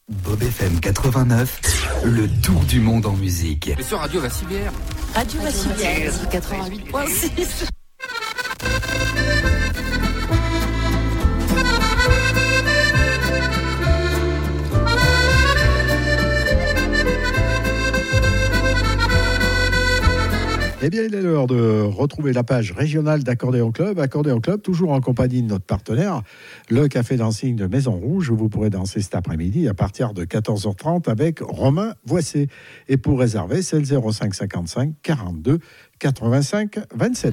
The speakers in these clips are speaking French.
Bob FM 89, le tour du monde en musique. Mais sur Radio Vassivière. Radio Vassivière, 88.6. Eh bien, il est l'heure de retrouver la page régionale d'Accordéon Club. Accordéon Club, toujours en compagnie de notre partenaire, le Café Dancing de Maison Rouge, où vous pourrez danser cet après-midi à partir de 14h30 avec Romain Voissé. Et pour réserver, c'est le 05 55 42 85 27.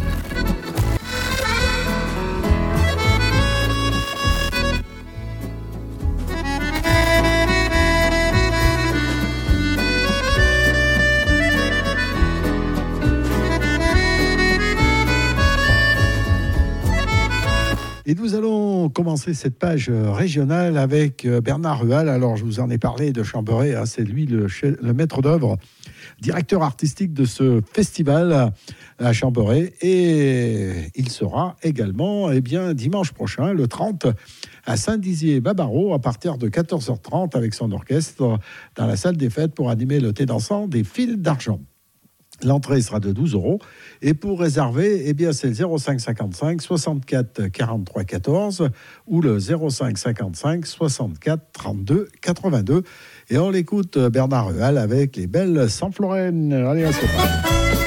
Et nous allons commencer cette page régionale avec Bernard Rual. Alors, je vous en ai parlé de Chamberet, hein, c'est lui le maître d'œuvre, directeur artistique de ce festival à Chamberet. Et il sera également dimanche prochain, le 30, à Saint-Dizier-Babaro, à partir de 14h30, avec son orchestre, dans la salle des fêtes pour animer le thé dansant des fils d'argent. L'entrée sera de 12 € et pour réserver, c'est le 05 55 64 43 14 ou le 05 55 64 32 82. Et on l'écoute Bernard Rual avec les belles Sanflorène. Allez, on se passe.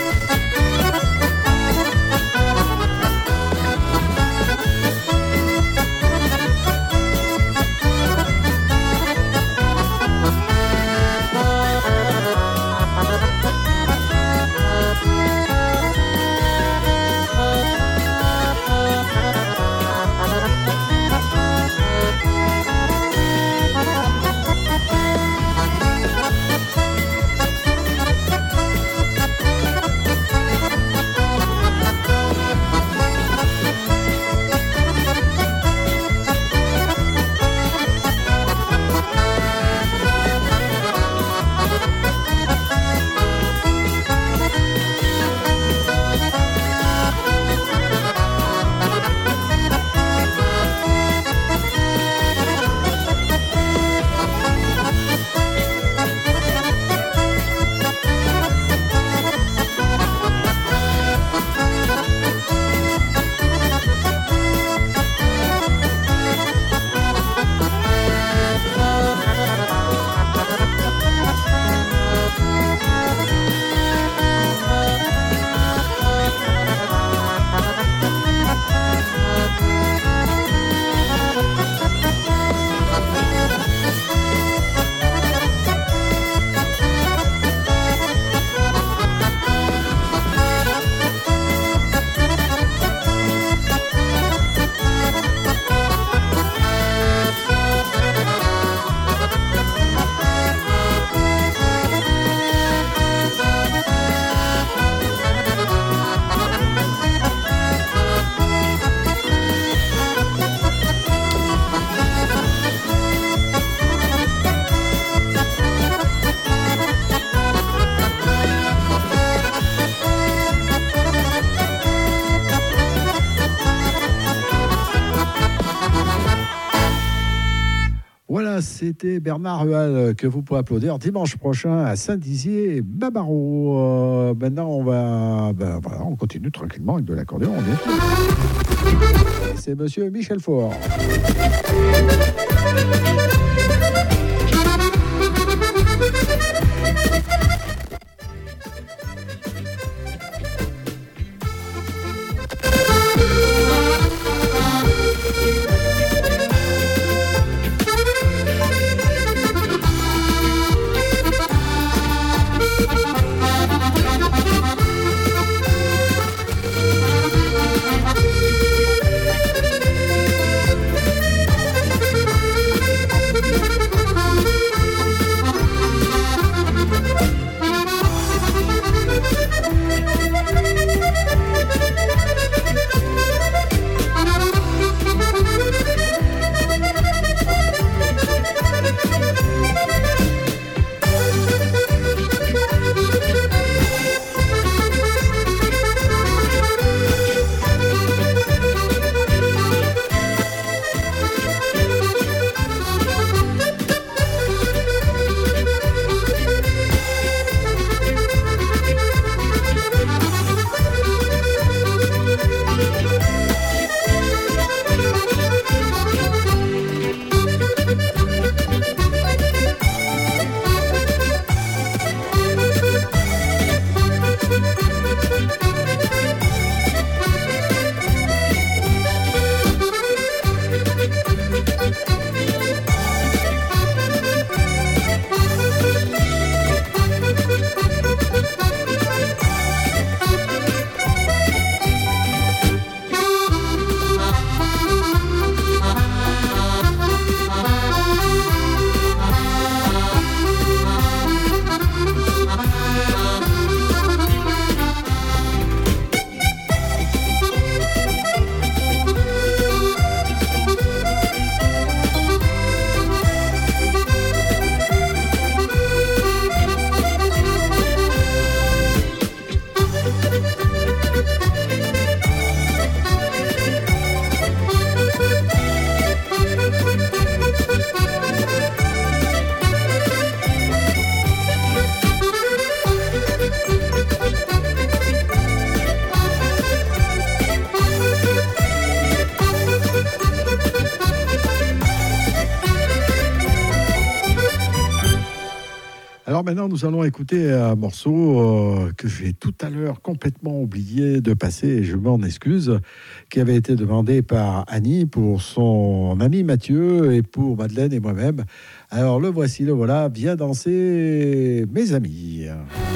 C'était Bernard Rual que vous pouvez applaudir dimanche prochain à Saint-Dizier-Babaro. Maintenant, on continue tranquillement avec de l'accordéon. C'est monsieur Michel Faure. Alors maintenant, nous allons écouter un morceau que j'ai tout à l'heure complètement oublié de passer, et je m'en excuse, qui avait été demandé par Annie pour son ami Mathieu et pour Madeleine et moi-même. Alors le voici, le voilà, viens danser mes amis.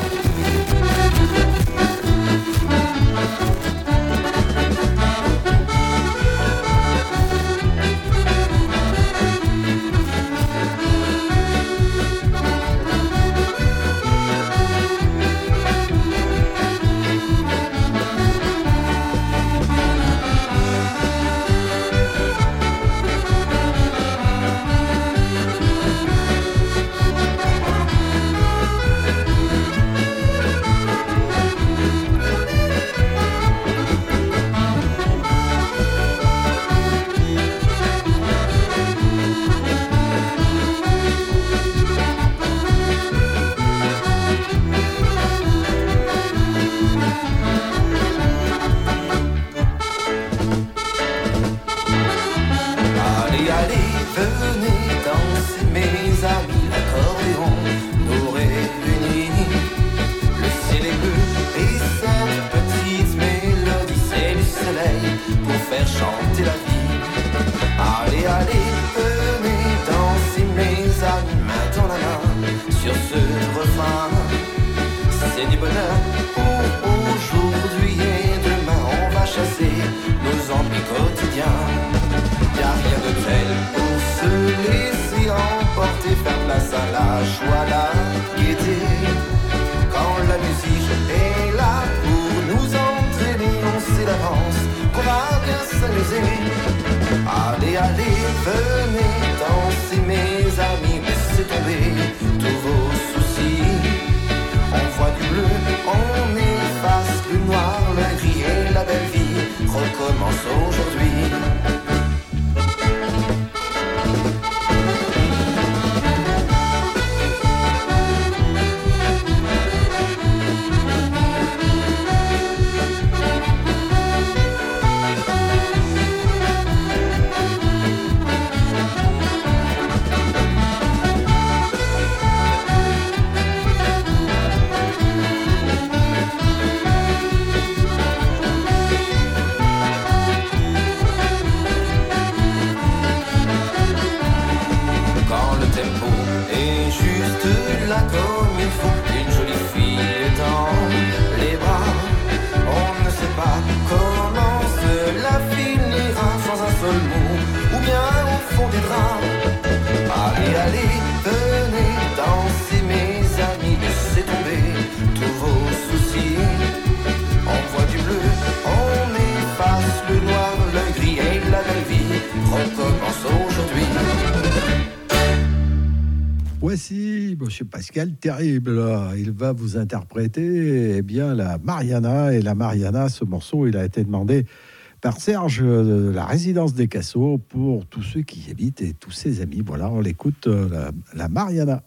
Voici Monsieur Pascal Terrible. Il va vous interpréter la Mariana. Et la Mariana, ce morceau, il a été demandé par Serge de la résidence des Cassos pour tous ceux qui y habitent et tous ses amis. Voilà, on l'écoute, la Mariana.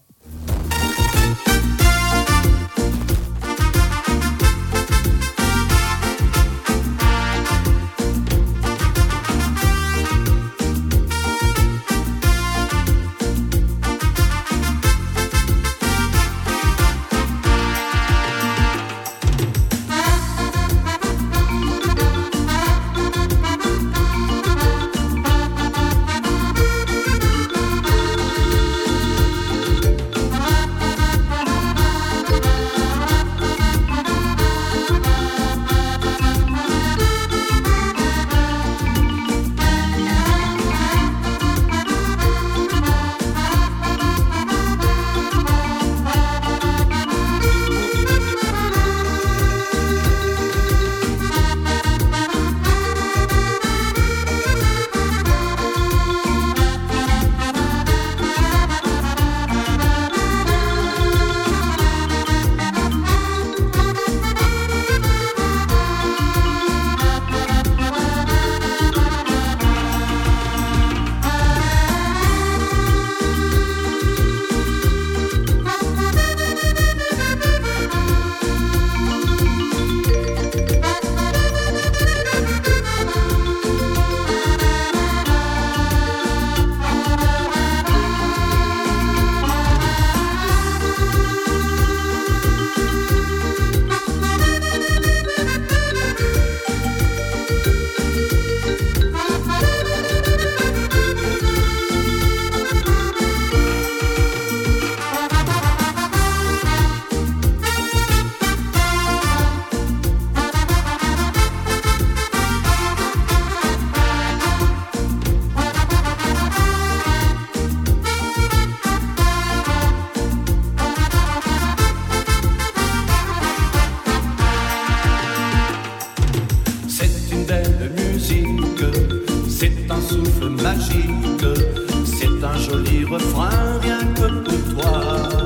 rien que pour toi.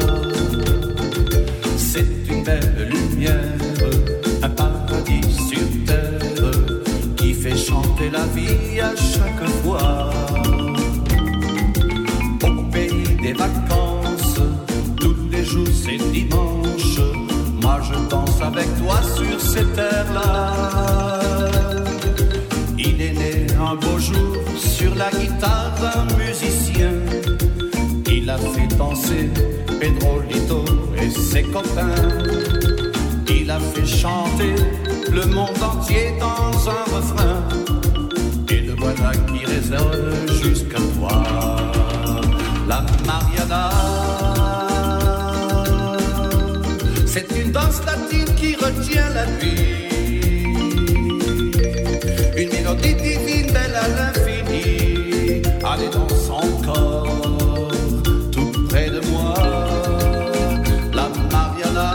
C'est une belle lumière, un paradis sur terre qui fait chanter la vie à chaque fois. Au pays des vacances, tous les jours c'est dimanche. Moi je danse avec toi sur ces terres-là. Il est né un beau jour sur la guitare d'un musicien. Il a fait danser Pedro Lito et ses copains. Il a fait chanter le monde entier dans un refrain. Et le voilà qui résonne jusqu'à toi. La Mariana, c'est une danse latine qui retient la nuit. Une mélodie divine, belle à l'infini. Allez, danse encore, tout près de moi. La Mariana,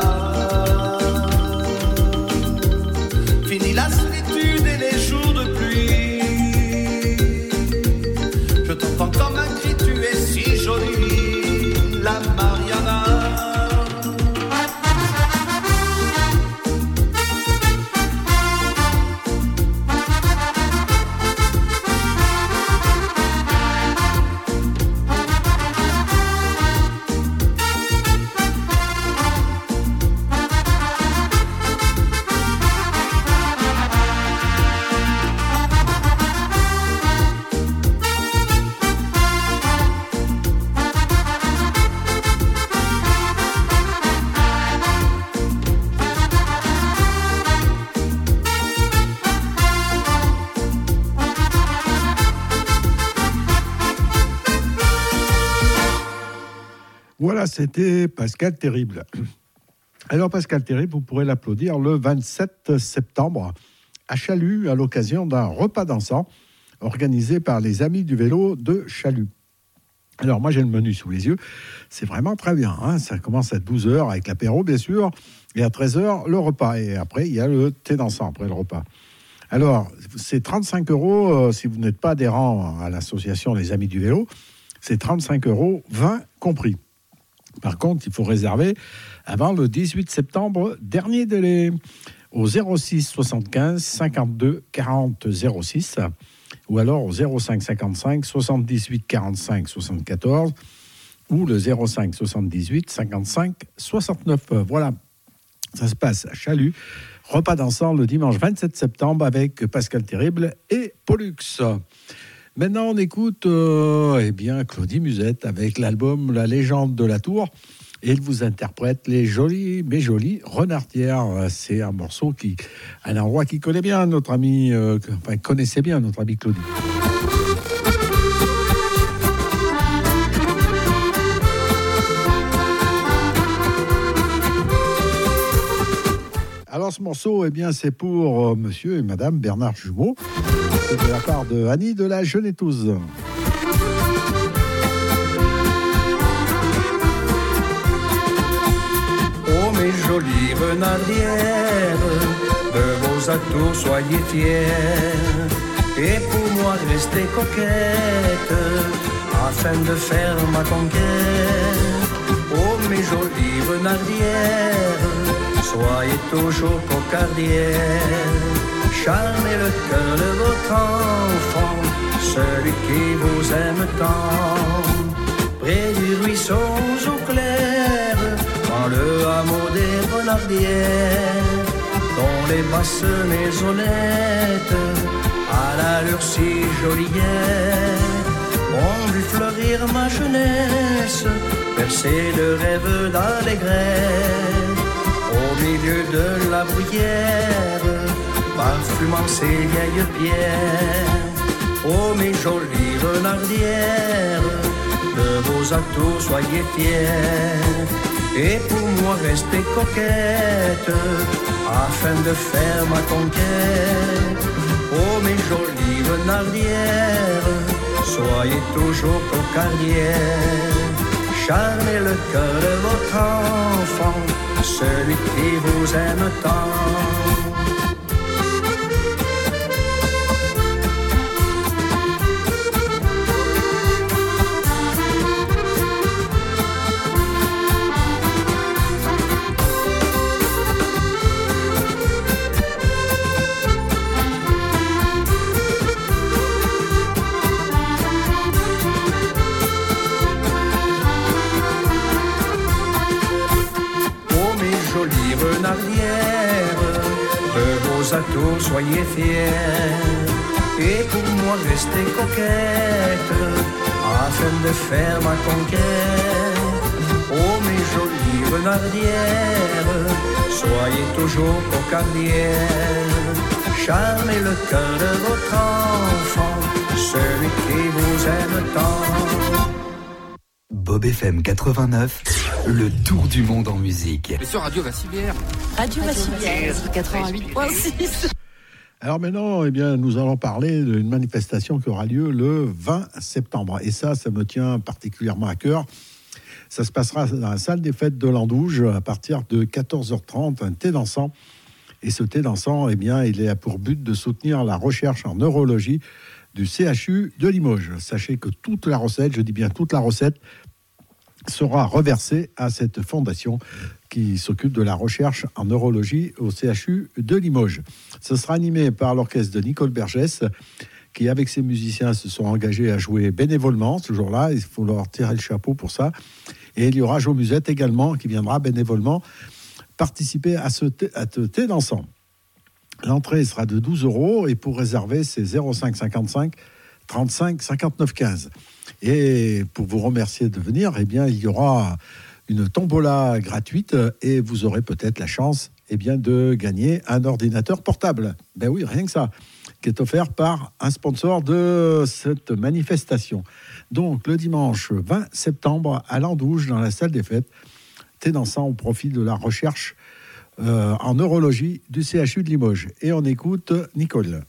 fini la solitude et les jours de pluie. Je t'entends comme un cri, tu es si jolie. La Mariana. Voilà, c'était Pascal Terrible. Alors Pascal Terrible, vous pourrez l'applaudir le 27 septembre à Chalut à l'occasion d'un repas dansant organisé par les Amis du Vélo de Chalut. Alors moi j'ai le menu sous les yeux, c'est vraiment très bien, hein. Ça commence à 12h avec l'apéro bien sûr, et à 13h le repas, et après il y a le thé dansant après le repas. Alors c'est 35 € si vous n'êtes pas adhérent à l'association Les Amis du Vélo, c'est 35 €, 20 compris. Par contre, il faut réserver avant le 18 septembre, dernier délai, au 06 75 52 40 06 ou alors au 05 55 78 45 74 ou le 05 78 55 69. Voilà, ça se passe à Chalut. Repas dansant le dimanche 27 septembre avec Pascal Terrible et Pollux. Maintenant, on écoute Claudie Musette avec l'album La Légende de la Tour. Et il vous interprète Les Jolies, mais Jolies Renardières. C'est un morceau un endroit qui connaît bien notre ami, connaissait bien notre ami Claudie. Alors ce morceau, c'est pour monsieur et madame Bernard Jumeau. C'est de la part de Annie de la Genetouze. Oh mes jolies renardières, de vos atours soyez fiers. Et pour moi restez coquette, afin de faire ma conquête. Oh mes jolies renardières, soyez toujours cocardières. Charmez le cœur de votre enfant, celui qui vous aime tant. Près du ruisseau eau claire, dans le hameau des renardières, dont les basses maisonnettes, à l'allure si jolière, ont vu fleurir ma jeunesse, bercer de rêves d'allégresse. Au milieu de la bruyère, parfumant ces vieilles pierres. Oh mes jolies renardières, de vos atours soyez fiers. Et pour moi restez coquette, afin de faire ma conquête. Oh mes jolies renardières, soyez toujours cocardières. Charmez le cœur de votre enfant, celui qui vous aime tant. grenadière, de vos atouts soyez fiers. Et pour moi restez coquette, afin de faire ma conquête. Oh mes jolies grenadières, soyez toujours cocardières. Charmez le cœur de votre enfant, celui qui vous aime tant. Bob FM 89, le tour du monde en musique. Mais sur Radio Vassibière. Radio Vassibière, 88.6. Alors maintenant, eh bien, nous allons parler d'une manifestation qui aura lieu le 20 septembre. Et ça me tient particulièrement à cœur. Ça se passera dans la salle des fêtes de l'Andouge à partir de 14h30, un thé dansant. Et ce thé dansant, eh bien, il a pour but de soutenir la recherche en neurologie du CHU de Limoges. Sachez que toute la recette, je dis bien toute la recette, sera reversée à cette fondation qui s'occupe de la recherche en neurologie au CHU de Limoges. Ce sera animé par l'orchestre de Nicole Bergès, qui, avec ses musiciens, se sont engagés à jouer bénévolement ce jour-là. Il faut leur tirer le chapeau pour ça. Et il y aura Jo Musette également, qui viendra bénévolement participer à ce thé dansant. L'entrée sera de 12 € et pour réserver, c'est 05 55 35 59 15. Et pour vous remercier de venir, eh bien, il y aura une tombola gratuite et vous aurez peut-être la chance de gagner un ordinateur portable. Ben oui, rien que ça, qui est offert par un sponsor de cette manifestation. Donc, le dimanche 20 septembre à l'Andouge, dans la salle des fêtes, thé dansant au profit de la recherche en neurologie du CHU de Limoges. Et on écoute Nicole.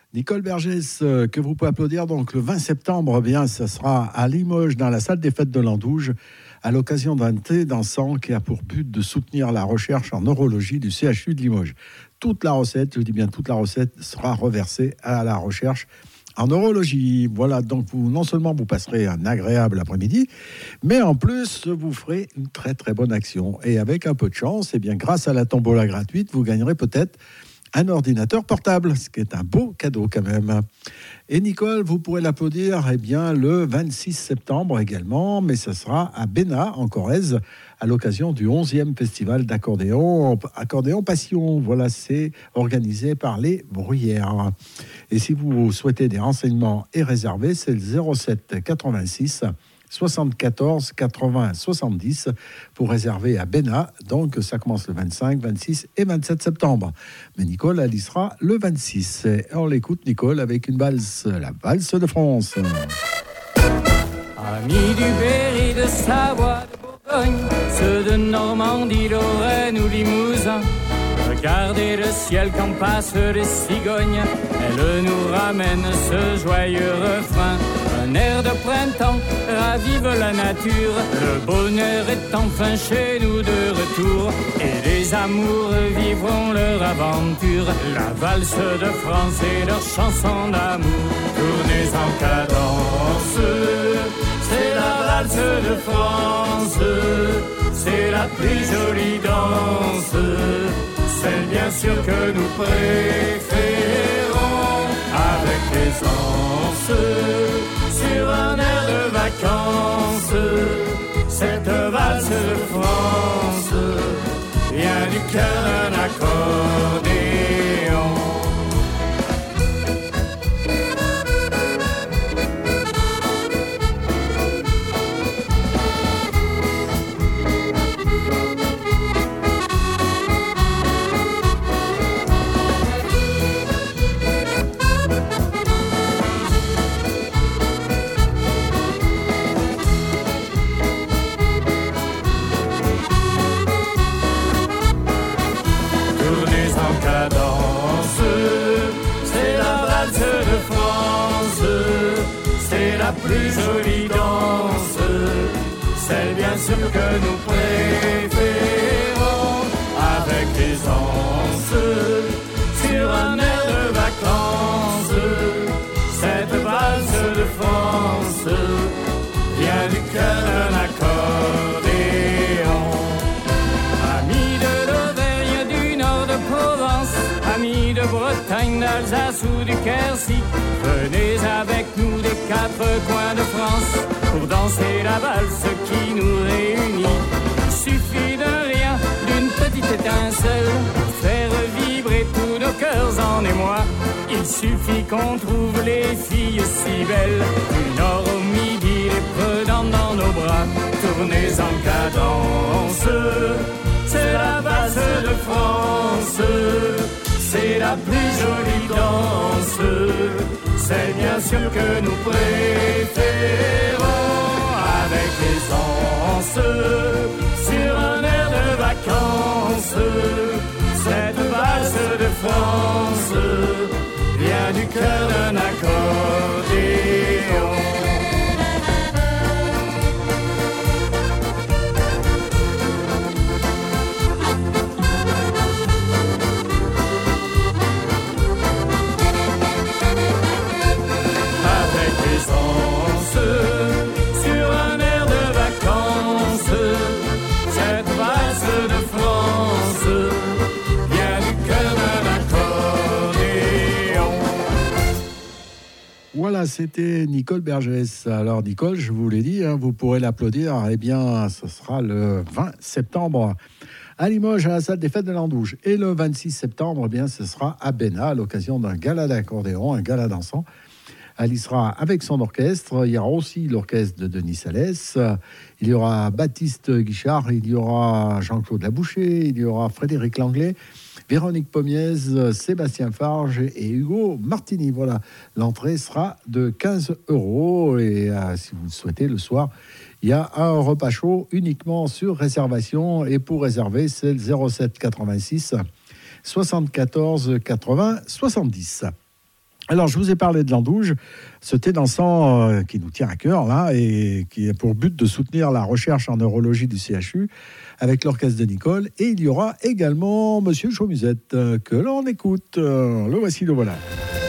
Nicole Bergès, que vous pouvez applaudir donc le 20 septembre, ça sera à Limoges dans la salle des fêtes de l'Andouge à l'occasion d'un thé dansant qui a pour but de soutenir la recherche en neurologie du CHU de Limoges. Toute la recette, je dis bien toute la recette, sera reversée à la recherche en neurologie. Voilà, donc non seulement vous passerez un agréable après-midi, mais en plus vous ferez une très très bonne action. Et avec un peu de chance, grâce à la tombola gratuite, vous gagnerez peut-être un ordinateur portable, ce qui est un beau cadeau quand même. Et Nicole, vous pourrez l'applaudir le 26 septembre également, mais ce sera à Bénat, en Corrèze, à l'occasion du 11e festival d'accordéon, Accordéon Passion. Voilà, c'est organisé par les Bruyères. Et si vous souhaitez des renseignements et réserver, c'est le 07 86 74 80 70 pour réserver à Bénat. Donc ça commence le 25, 26 et 27 septembre. Mais Nicole, elle y sera le 26. Et on l'écoute, Nicole, avec une valse, la valse de France. Amis du Berry, de Savoie, de Bourgogne, ceux de Normandie, Lorraine ou Limousin, regardez le ciel quand passent les cigognes, elles nous ramènent ce joyeux refrain. Un air de printemps ravive la nature, le bonheur est enfin chez nous de retour, et les amours vivront leur aventure, la valse de France et leur chanson d'amour. Tournez en cadence, c'est la valse de France, c'est la plus jolie danse, celle bien sûr que nous préférons, avec les anses sur un air de vacances. Cette valse de France vient du cœur d'un accordéon. La plus jolie danse, celle bien sûr que nous préférons, avec les anses sur un air de vacances. Cette valse de France vient du cœur d'un accordéon. Amis de l'Auvergne, du nord de Provence, amis de Bretagne, d'Alsace ou du Quercy, venez avec nous des quatre coins de France pour danser la valse qui nous réunit. Il suffit d'un rien, d'une petite étincelle, pour faire vibrer tous nos cœurs en émoi. Il suffit qu'on trouve les filles si belles, du nord au midi, les prenant dans nos bras. Tournez en cadence, c'est la valse de France, c'est la plus jolie danse, c'est bien sûr que nous préférons, avec les anses sur un air de vacances. Cette valse de France vient du cœur d'un accordéon. Sur un air de vacances, cette valse de France vient du cœur d'un accordéon. Voilà, c'était Nicole Bergès. Alors Nicole, je vous l'ai dit, vous pourrez l'applaudir. Ce sera le 20 septembre à Limoges, à la salle des fêtes de l'Andouge. Et le 26 septembre, ce sera à Bénat, à l'occasion d'un gala d'accordéon, un gala dansant. Elle y sera avec son orchestre. Il y aura aussi l'orchestre de Denis Salès. Il y aura Baptiste Guichard. Il y aura Jean-Claude Laboucher. Il y aura Frédéric Langlais, Véronique Pommiez, Sébastien Farge et Hugo Martini. Voilà, l'entrée sera de 15 €. Et si vous le souhaitez, le soir, il y a un repas chaud uniquement sur réservation. Et pour réserver, c'est le 07 86 74 80 70. Alors, je vous ai parlé de l'andouge, ce thé dansant qui nous tient à cœur, là, et qui a pour but de soutenir la recherche en neurologie du CHU avec l'orchestre de Nicole. Et il y aura également Monsieur Chaumuzette, que l'on écoute. Le voici, le voilà.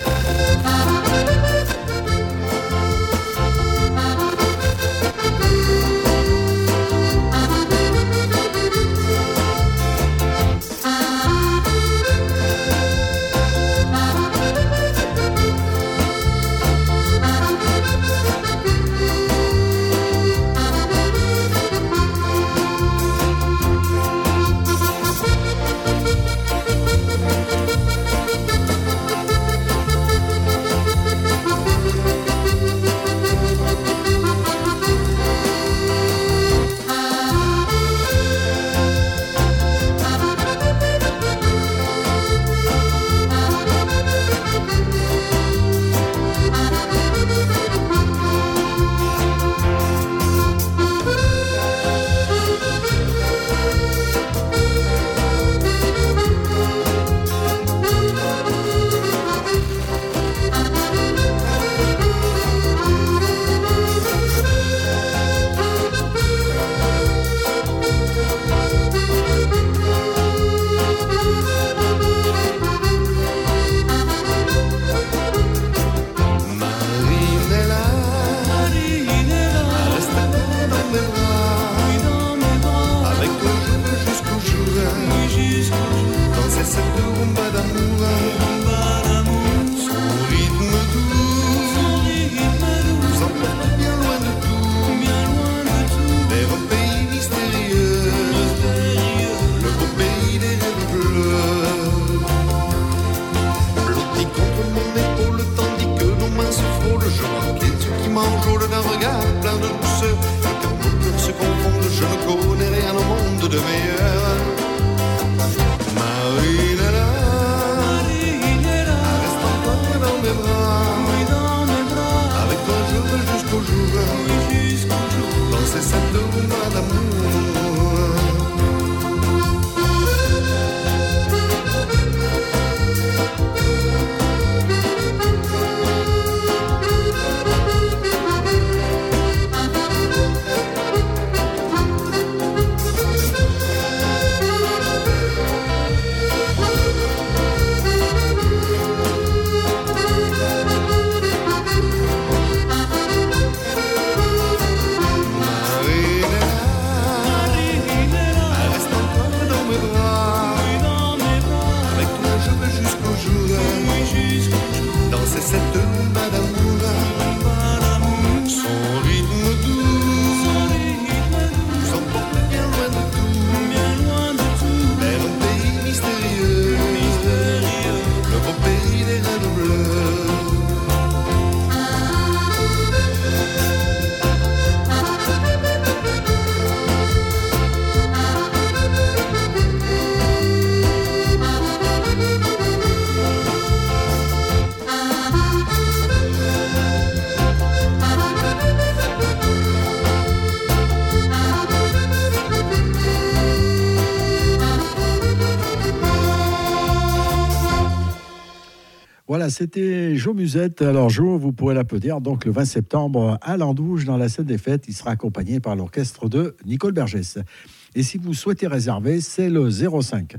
Voilà, c'était Jo Musette. Alors Jo, vous pourrez l'applaudir donc le 20 septembre à l'Andouge dans la scène des fêtes. Il sera accompagné par l'orchestre de Nicole Bergès. Et si vous souhaitez réserver, c'est le 05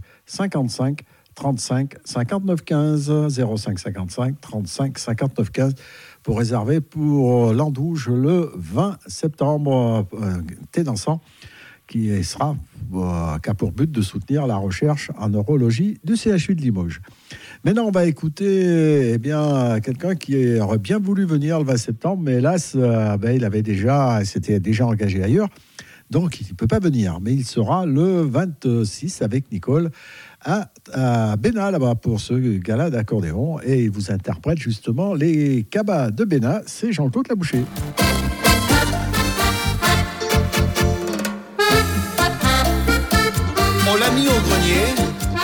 55 35 59 15. 05 55 35 59 15 pour réserver pour l'Andouge le 20 septembre. Thé dansant qui a pour but de soutenir la recherche en neurologie du CHU de Limoges. Maintenant, on va écouter quelqu'un qui aurait bien voulu venir le 20 septembre, mais hélas, il s'était déjà engagé ailleurs, donc il ne peut pas venir. Mais il sera le 26 avec Nicole à Bénat, là-bas, pour ce gala d'accordéon. Et il vous interprète justement les cabas de Bénat, c'est Jean-Claude Laboucher. On l'a mis au grenier,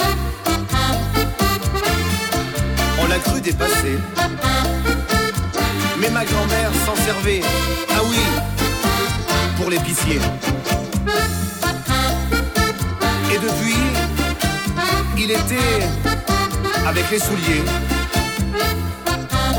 on l'a cru dépassé, mais ma grand-mère s'en servait, ah oui, pour l'épicier. Et depuis, il était avec les souliers,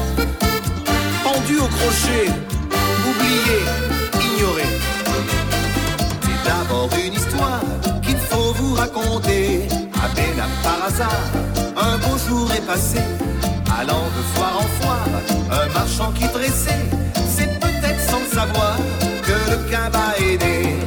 décroché, oublié, ignoré. C'est d'abord une histoire qu'il faut vous raconter. À peine par hasard, un beau jour est passé. Allant de foire en foire, un marchand qui dressait, c'est peut-être sans le savoir que le cabas est né.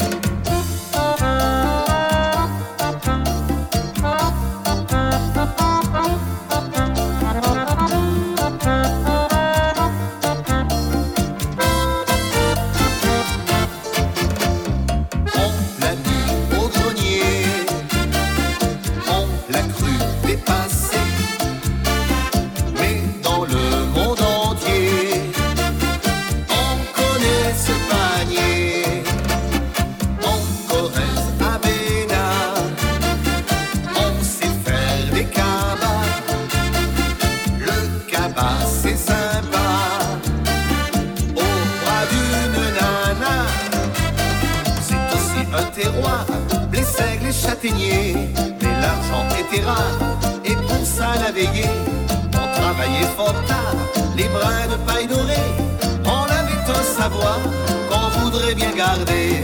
Mais l'argent était rare et pour ça la veillée on travaillait fort tard, les brins de paille dorée on avait un savoir qu'on voudrait bien garder.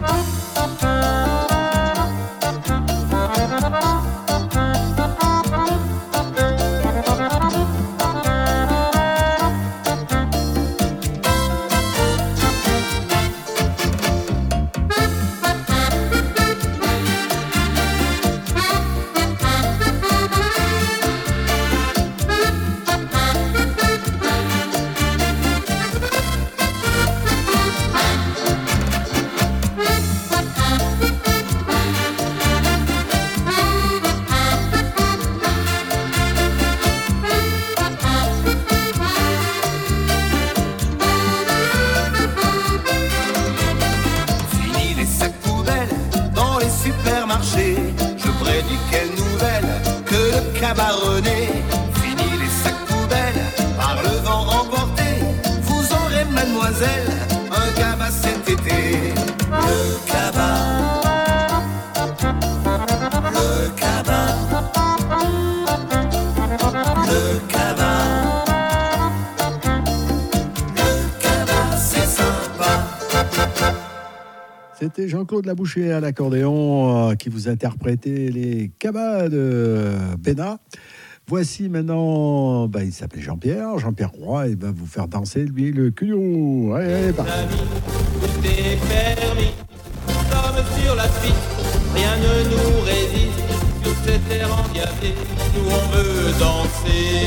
C'était Jean-Claude Laboucher à l'accordéon qui vous interprétait les cabas de Bénat. Voici maintenant, il s'appelle Jean-Pierre Roy, et va vous faire danser lui le culot. Allez, parti. Tout est permis, nous sommes sur la suite, rien ne nous résiste, sur cette terre endiablée, nous on veut danser.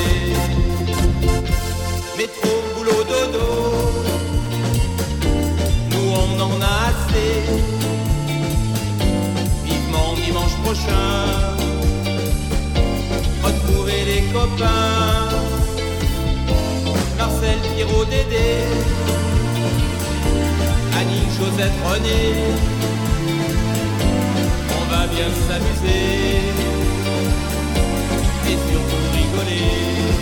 Métro, boulot, dodo, nous on en a assez. Vivement dimanche prochain, retrouver les copains, Marcel, Pierrot, Dédé, Annie, Josette, René, on va bien s'amuser et surtout rigoler.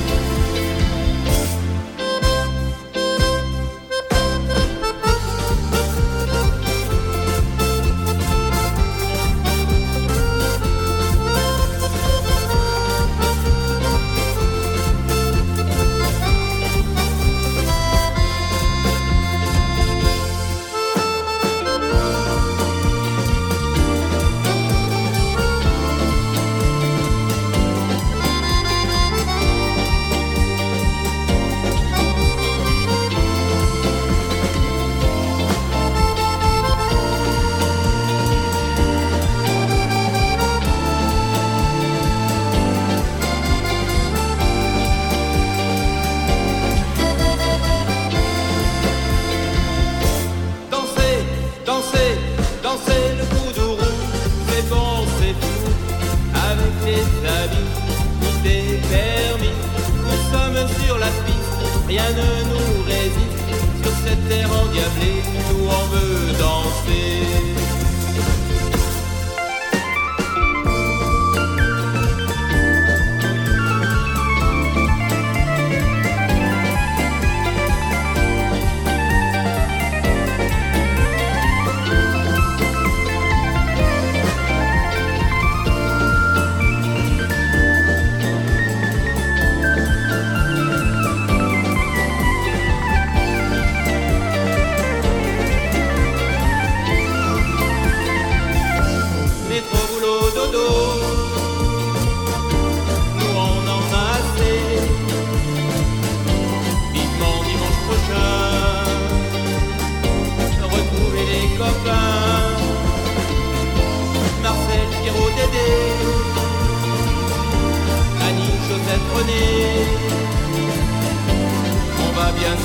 Rien ne nous résiste, sur cette terre endiablée, nous on veut danser.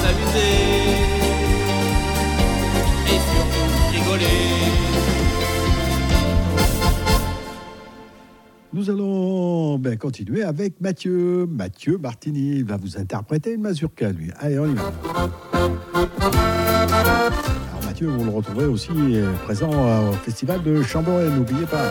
s'amuser et surtout rigoler. Nous allons continuer avec Mathieu. Mathieu Martini va vous interpréter une mazurka, lui. Allez, on y va. Alors Mathieu, vous le retrouvez aussi présent au festival de Chambéry, n'oubliez pas.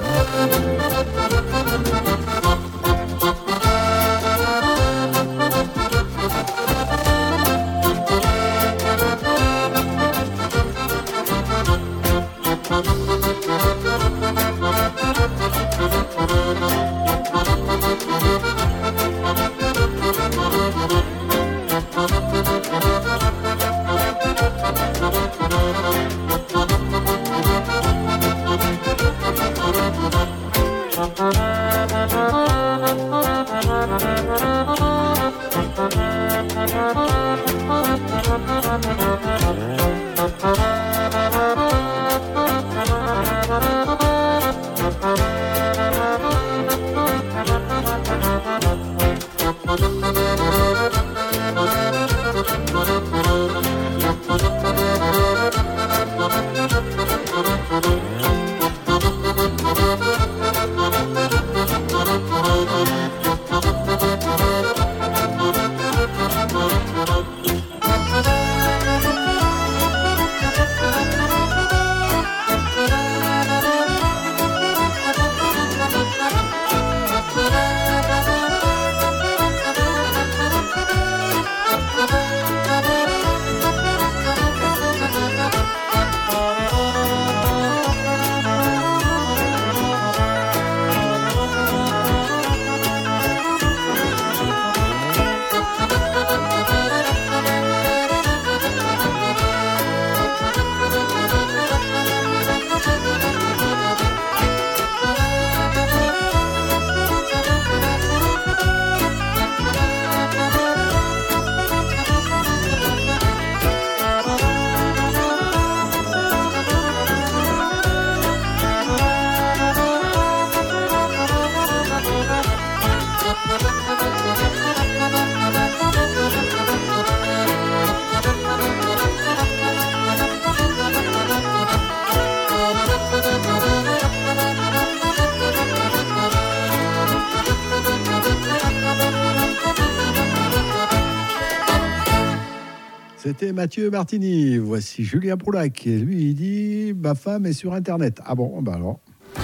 C'était Mathieu Martini. Voici Julien Proulac. Et lui, il dit « Ma femme est sur Internet ». Ah bon, bah alors.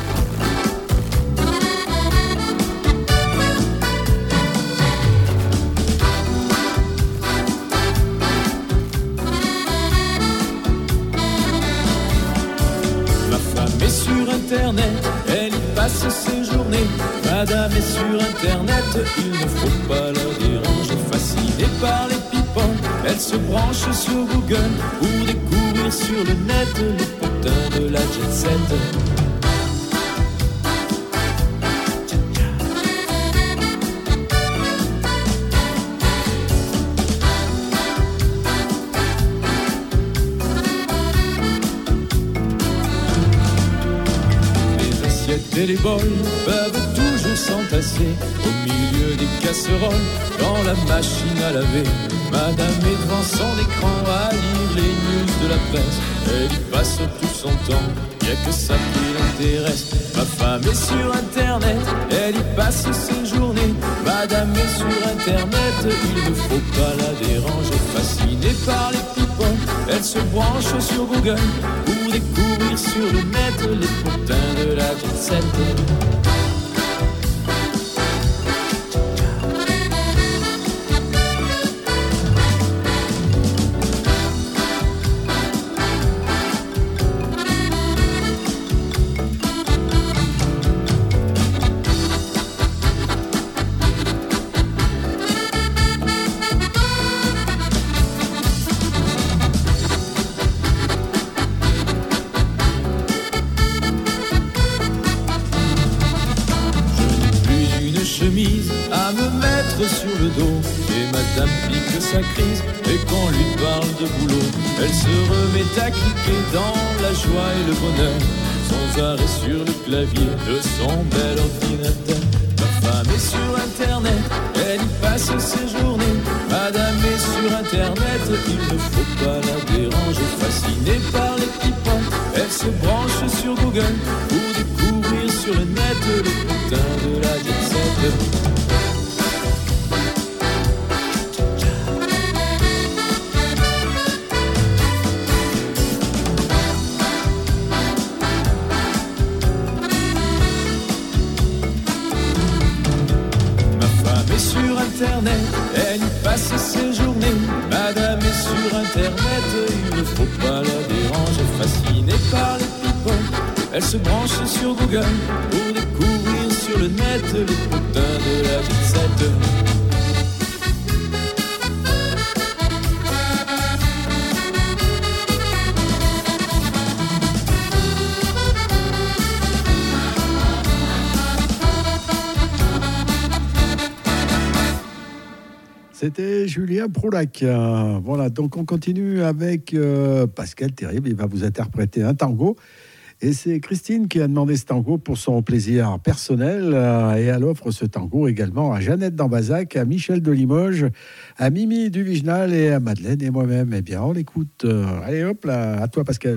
Ma femme est sur Internet, elle y passe ses journées. Madame est sur Internet, il ne faut pas la déranger. Fascinée par les people, elle se branche sur Google pour découvrir sur le net les potins de la jet set. Les assiettes et les bols peuvent toujours s'entasser au milieu des casseroles dans la machine à laver. Madame est devant son écran à lire les news de la presse. Elle y passe tout son temps, y'a que ça qui l'intéresse. Ma femme est sur Internet, elle y passe ses journées. Madame est sur Internet, il ne faut pas la déranger. Fascinée par les people, elle se branche sur Google pour découvrir sur le net les potins de la jet set. À me mettre sur le dos, et madame pique sa crise, et quand on lui parle de boulot, elle se remet à cliquer dans la joie et le bonheur, sans arrêt sur le clavier de son bel ordinateur. Ma femme est sur Internet, elle y passe ses journées, madame est sur internet, il ne faut pas la déranger. Fascinée par les petits points, elle se branche sur Google pour découvrir sur le net le putain de la jet set. Internet, elle y passe ses journées. Madame est sur internet, il ne faut pas la déranger. Fascinée par les people, elle se branche sur Google pour découvrir sur le net les putains de la jet set. C'était Julien Proulac. Voilà, donc on continue avec Pascal Terrible. Il va vous interpréter un tango. Et c'est Christine qui a demandé ce tango pour son plaisir personnel. Et elle offre ce tango également à Jeannette d'Ambazac, à Michel de Limoges, à Mimi du Viginal et à Madeleine et moi-même. Eh bien, on l'écoute. Allez hop là, à toi Pascal.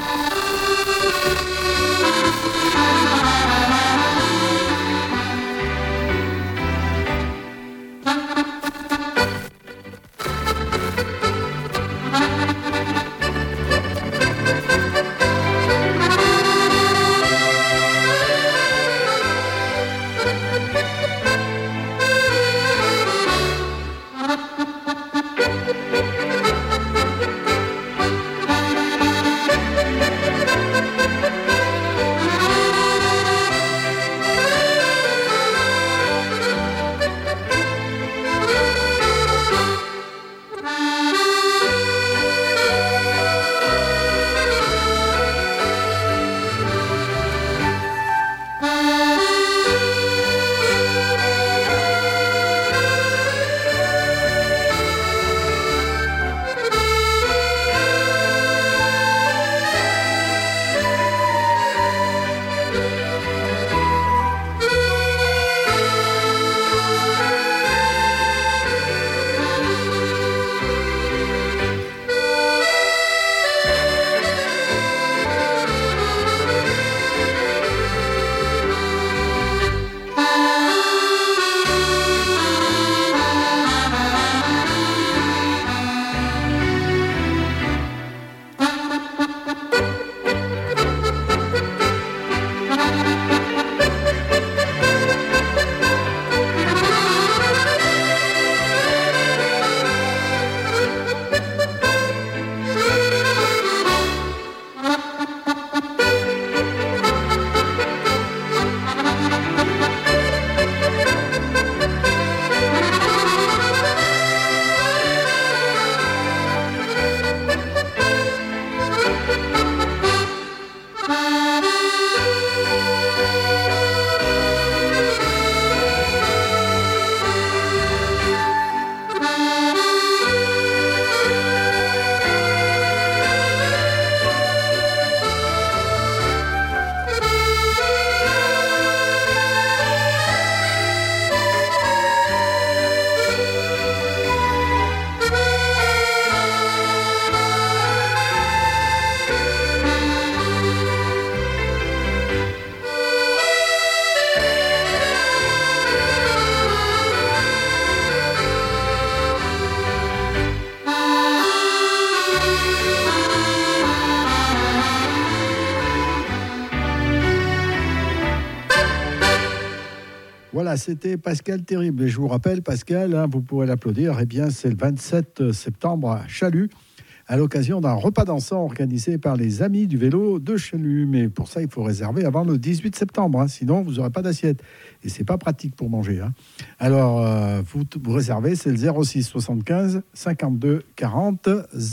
Voilà, c'était Pascal Terrible. Et je vous rappelle, Pascal, vous pourrez l'applaudir, eh bien, c'est le 27 septembre à Chalut, à l'occasion d'un repas dansant organisé par les Amis du vélo de Chalut. Mais pour ça, il faut réserver avant le 18 septembre, sinon vous n'aurez pas d'assiette. Et c'est pas pratique pour manger. Alors, vous réservez, c'est le 06 75 52 40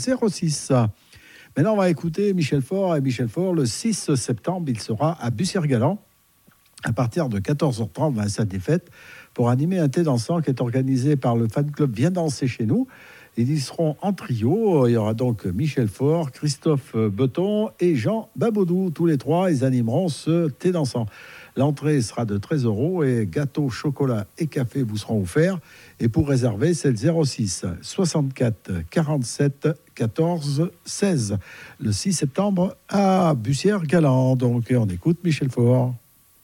06. Maintenant, on va écouter Michel Faure. Et Michel Faure, le 6 septembre, il sera à Bussière-Galant, à partir de 14h30, à sa défaite, pour animer un thé dansant qui est organisé par le fan club Viens danser chez nous. Ils y seront en trio. Il y aura donc Michel Faure, Christophe Beton et Jean Babodou. Tous les trois, ils animeront ce thé dansant. L'entrée sera de 13 € et gâteau, chocolat et café vous seront offerts. Et pour réserver, c'est le 06 64 47 14 16. Le 6 septembre à Bussière-Galant. Donc on écoute Michel Faure.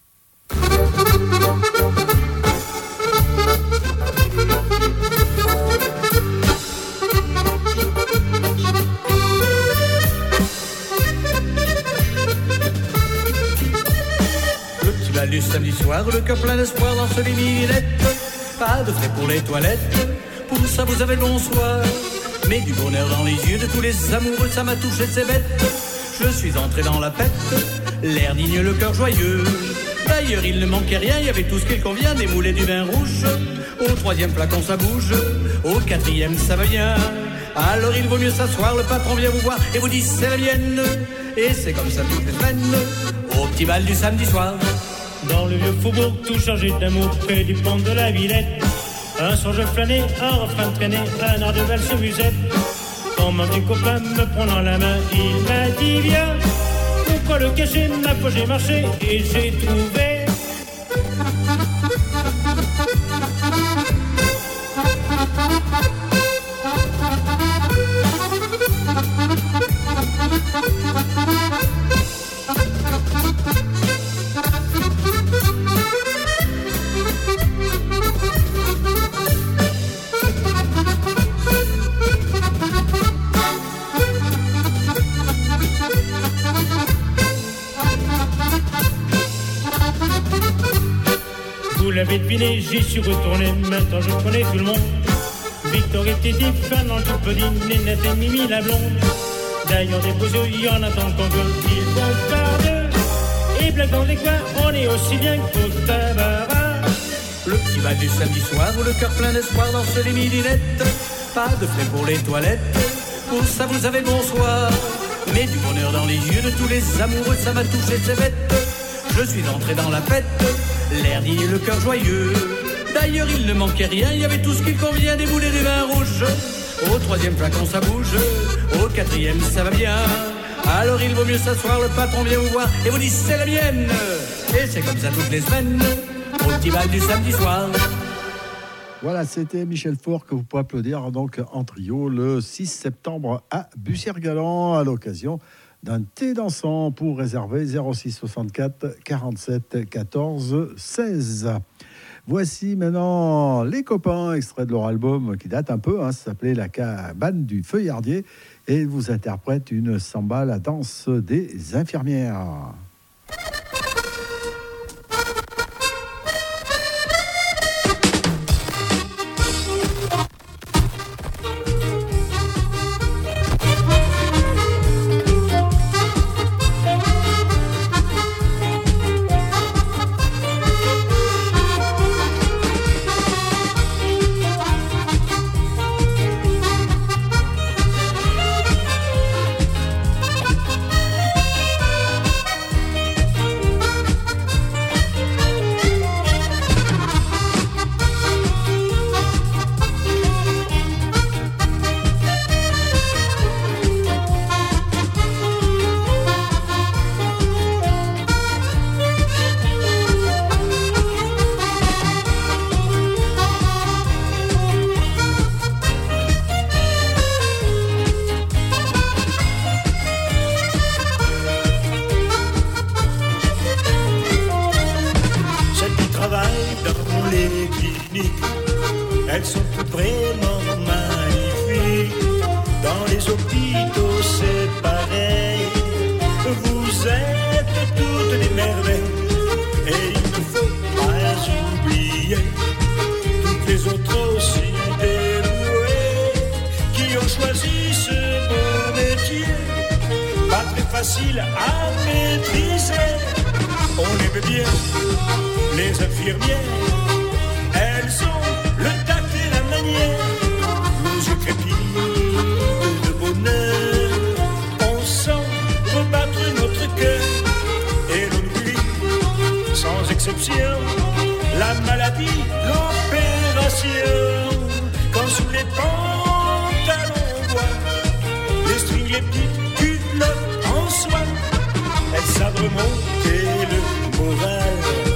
Du samedi soir, le cœur plein d'espoir dans ce lit-minette. Pas de frais pour les toilettes, pour ça vous avez le bonsoir. Mais du bonheur dans les yeux de tous les amoureux, ça m'a touché, c'est bête. Je suis entré dans la fête, l'air digne, le cœur joyeux. D'ailleurs il ne manquait rien, il y avait tout ce qu'il convient, des moulets, du vin rouge. Au 3e flacon ça bouge, au 4e ça va bien. Alors il vaut mieux s'asseoir, le patron vient vous voir et vous dit c'est la mienne. Et c'est comme ça toutes les semaines, au petit bal du samedi soir. Dans le vieux faubourg, tout chargé d'amour, près du pont de la Villette. Un soir je flânais, un refrain traîné, un art de valse musette. Quand mon petit copain me prenant la main, il m'a dit viens. Pourquoi le cacher, ma poche j'ai marché et j'ai trouvé. Vous l'avez deviné, j'y suis retourné, maintenant je connais tout le monde. Victor et Titi, Fernand, tout petit, Nénette et Mimi la blonde. D'ailleurs des beaux yeux, il y en a tant qu'on veut, ils vont par deux. Et blague dans les coins, on est aussi bien qu'au tabac. Le petit bal du samedi soir, où le cœur plein d'espoir dans ce lit midinette. Pas de frais pour les toilettes, pour ça vous avez le bonsoir. Mais du bonheur dans les yeux de tous les amoureux, ça m'a touché, c'est bête. Je suis entré dans la fête, l'air digne, le cœur joyeux. D'ailleurs il ne manquait rien, il y avait tout ce qu'il convient, des boulets, du vin rouge. Au 3e flacon ça bouge, au 4e ça va bien. Alors il vaut mieux s'asseoir, le patron vient vous voir et vous dit c'est la mienne. Et c'est comme ça toutes les semaines, au petit bal du samedi soir. Voilà, c'était Michel Faure que vous pouvez applaudir donc en trio le 6 septembre à Bussière-Galant à l'occasion d'un thé dansant. Pour réserver 06 64 47 14 16. Voici maintenant Les Copains, extrait de leur album qui date un peu, ça s'appelait La cabane du feuillardier, et ils vous interprètent une samba, la danse des infirmières. Elles sont toutes vraiment magnifiques. Dans les hôpitaux c'est pareil. Vous êtes toutes des merveilles. Et il ne faut pas oublier toutes les autres aussi dévouées qui ont choisi ce beau métier. Pas très facile à maîtriser. On aime bien les infirmières. Elles ont le tact et la manière. Nos yeux crépillent de bonheur. On sent rebattre notre cœur. Et l'on oublie, sans exception, la maladie, l'opération. Quand sous les pantalons on voit les strings, les petites culottes en soie, elles savent remonter le moral.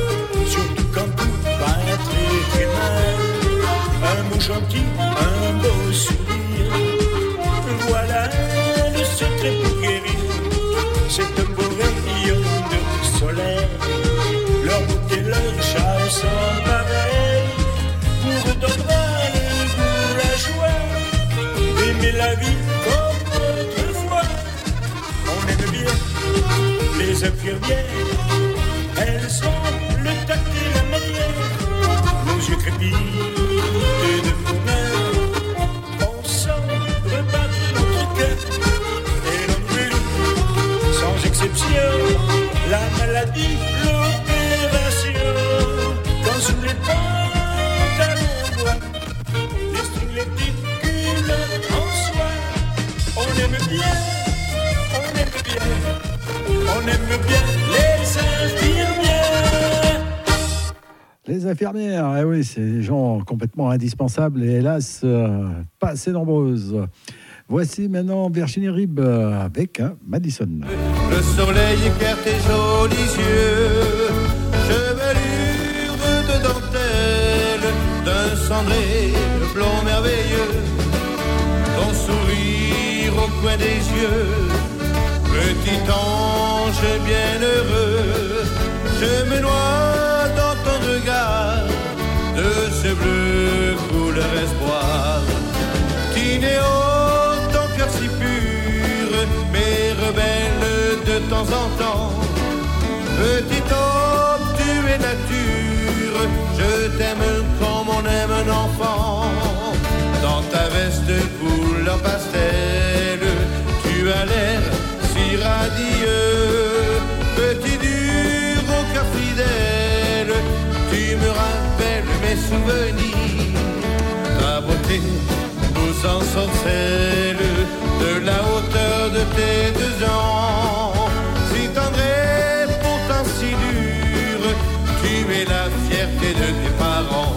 la vie comme autrefois. On aime bien les infirmières, elles sont le tact et la manière. Nos yeux crépitent de bonheur, on sent rebattre notre cœur. Et l'on brûle, sans exception, la maladie, l'opération. Quand sous les pantalons bois, les strings, les petites culottes en soie, on aime bien, on aime bien, on aime bien les infirmières. Les infirmières, eh oui, c'est des gens complètement indispensables et hélas, pas assez nombreuses. Voici maintenant Virginie Rib avec Madison. Le soleil éclaire tes jolis yeux, chevelure de dentelle, d'un cendré blond merveilleux, ton sourire au coin des yeux, petit ange bienheureux, je me noie dans ton regard, de ce bleu couleur espoir, Tinéo, ton cœur si pur, mais rebelle de temps en temps, petit homme, tu es nature, je t'aime comme on aime un enfant, dans ta veste couleur pastel, tu as l'air si radieux, petit dur au cœur fidèle, tu me rappelles mes souvenirs, ta beauté nous ensorcelle de la hauteur de tes 2 ans, si tendre et pourtant si dur, tu es la fierté de tes parents,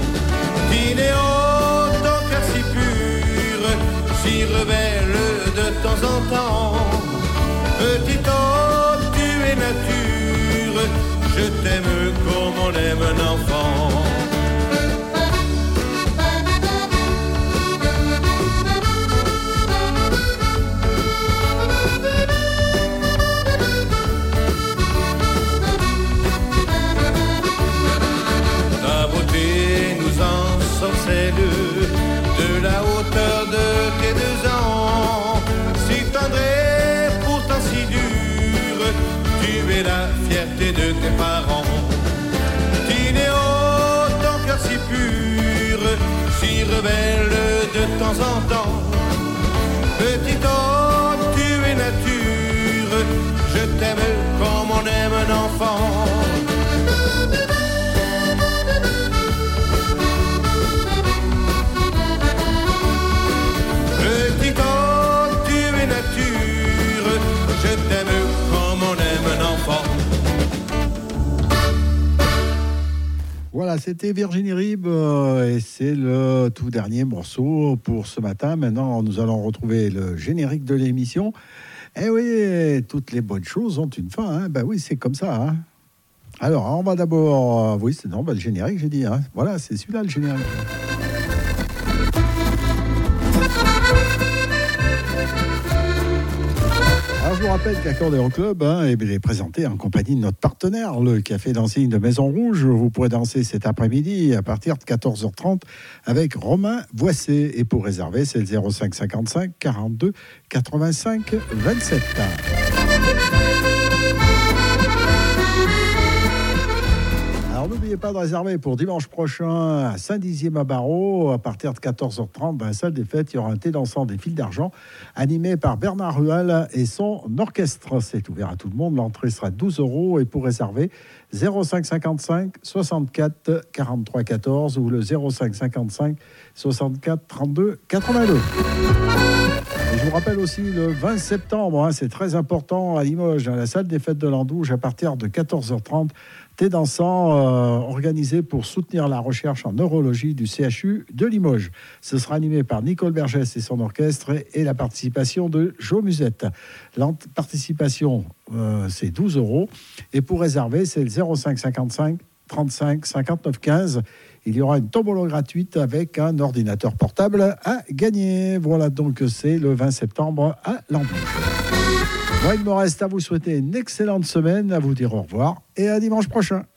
Tinéo, ton cœur si pur, si rebelle de temps en temps, petit homme, tu es nature, je t'aime comme on aime un enfant. Ta beauté nous ensorcelle de la hauteur de tes 2 ans, si tendre et pourtant si dur, tu es la fierté de tes parents, Tinéo, ton cœur si pur, si rebelle de temps en temps, petit homme, tu es nature, je t'aime comme on aime un enfant. Petit homme, tu es nature, je t'aime comme on aime un enfant. Voilà, c'était Virginie Rib et c'est le tout dernier morceau pour ce matin. Maintenant, nous allons retrouver le générique de l'émission. Eh oui, toutes les bonnes choses ont une fin. Hein. Ben oui, c'est comme ça. Hein. Alors, on va d'abord... oui, c'est non, le générique, j'ai dit. Hein. Voilà, c'est celui-là, le générique. Alors, je vous rappelle qu'Accordéon Club est présenté en compagnie de notre partenaire, le Café Dancing de Maison Rouge. Vous pourrez danser cet après-midi à partir de 14h30 avec Romain Voissé. Et pour réserver, c'est le 05 55 42 85 27. Alors, n'oubliez pas de réserver pour dimanche prochain à Saint-Dizier à Barreau, à partir de 14h30, dans la salle des fêtes, il y aura un thé dansant des fils d'argent, animé par Bernard Rual et son orchestre. C'est ouvert à tout le monde, l'entrée sera 12 € et pour réserver, 05 55 64 43 14 ou le 05 55 64 32 82. Et je vous rappelle aussi le 20 septembre, c'est très important à Limoges, dans la salle des fêtes de l'Andouge, à partir de 14h30, thé dansant organisé pour soutenir la recherche en neurologie du CHU de Limoges. Ce sera animé par Nicole Bergès et son orchestre et la participation de Jo Musette. La participation, c'est 12 € et pour réserver, c'est le 05 55 35 59 15. Il y aura une tombola gratuite avec un ordinateur portable à gagner. Voilà, donc c'est le 20 septembre à l'Andouge. Moi, il me reste à vous souhaiter une excellente semaine, à vous dire au revoir et à dimanche prochain.